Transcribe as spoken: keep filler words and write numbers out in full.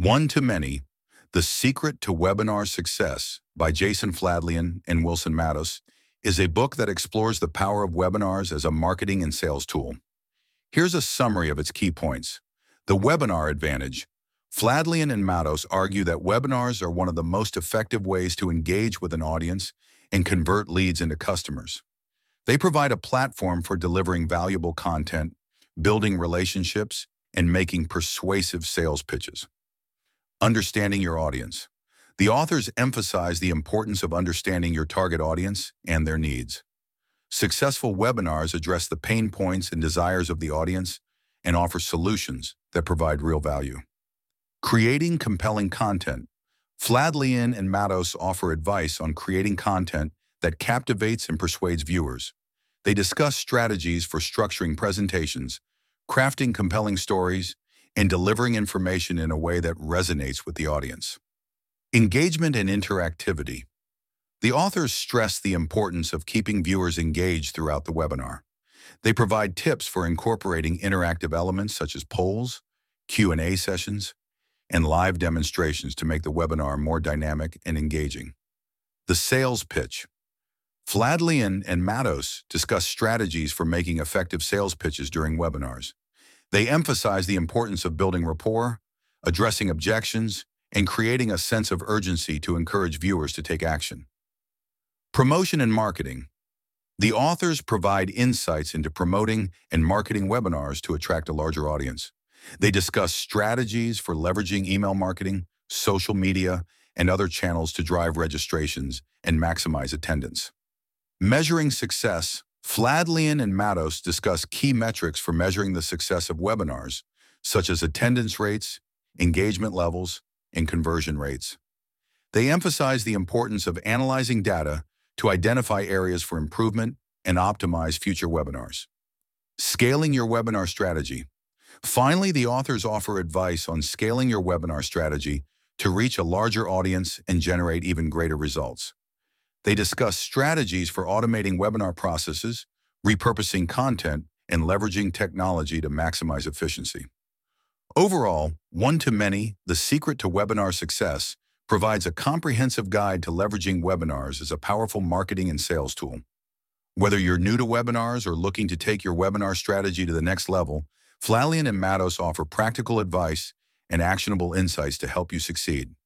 One to Many, The Secret to Webinar Success by Jason Fladlien and Wilson Matos is a book that explores the power of webinars as a marketing and sales tool. Here's a summary of its key points. The webinar advantage. Fladlien and Matos argue that webinars are one of the most effective ways to engage with an audience and convert leads into customers. They provide a platform for delivering valuable content, building relationships, and making persuasive sales pitches. Understanding your audience. The authors emphasize the importance of understanding your target audience and their needs. Successful webinars address the pain points and desires of the audience and offer solutions that provide real value. Creating compelling content. Fladlien and Matos offer advice on creating content that captivates and persuades viewers. They discuss strategies for structuring presentations, crafting compelling stories, and delivering information in a way that resonates with the audience. Engagement and interactivity. The authors stress the importance of keeping viewers engaged throughout the webinar. They provide tips for incorporating interactive elements such as polls, Q and A sessions, and live demonstrations to make the webinar more dynamic and engaging. The sales pitch. Fladlien and Matos discuss strategies for making effective sales pitches during webinars. They emphasize the importance of building rapport, addressing objections, and creating a sense of urgency to encourage viewers to take action. Promotion and marketing. The authors provide insights into promoting and marketing webinars to attract a larger audience. They discuss strategies for leveraging email marketing, social media, and other channels to drive registrations and maximize attendance. Measuring success. Fladlien and Matos discuss key metrics for measuring the success of webinars, such as attendance rates, engagement levels, and conversion rates. They emphasize the importance of analyzing data to identify areas for improvement and optimize future webinars. Scaling your webinar strategy. Finally, the authors offer advice on scaling your webinar strategy to reach a larger audience and generate even greater results. They discuss strategies for automating webinar processes, repurposing content, and leveraging technology to maximize efficiency. Overall, One to Many, The Secret to Webinar Success provides a comprehensive guide to leveraging webinars as a powerful marketing and sales tool. Whether you're new to webinars or looking to take your webinar strategy to the next level, Fladlien and Matos offer practical advice and actionable insights to help you succeed.